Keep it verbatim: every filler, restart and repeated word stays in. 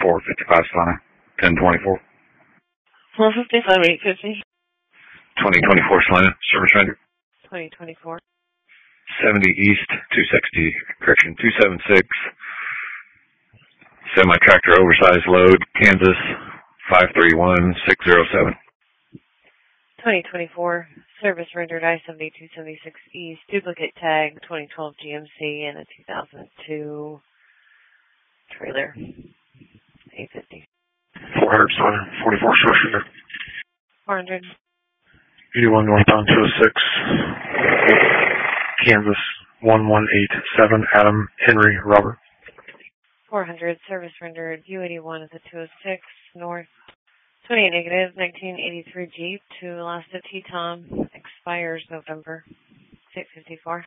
four fifty-five Solana, ten twenty-four. four fifty-five, eight fifty. twenty twenty-four Solana, service render. twenty twenty-four. seventy East, two sixty, correction, two seventy-six. Semi-tractor oversized load, Kansas, five three one six zero seven. twenty twenty-four, service rendered I seventy-two seventy-six East, duplicate tag, twenty twelve G M C, and a two thousand two trailer, eight fifty. four hundred Solana, forty-four service render. four hundred. eighty-one northbound two oh six, Kansas, one one eight seven, Adam, Henry, Robert. four hundred, service rendered, U eighty-one is a two oh six, north, twenty-eight negative, nineteen eighty-three Jeep to Alaska Teton, expires November, six fifty-four.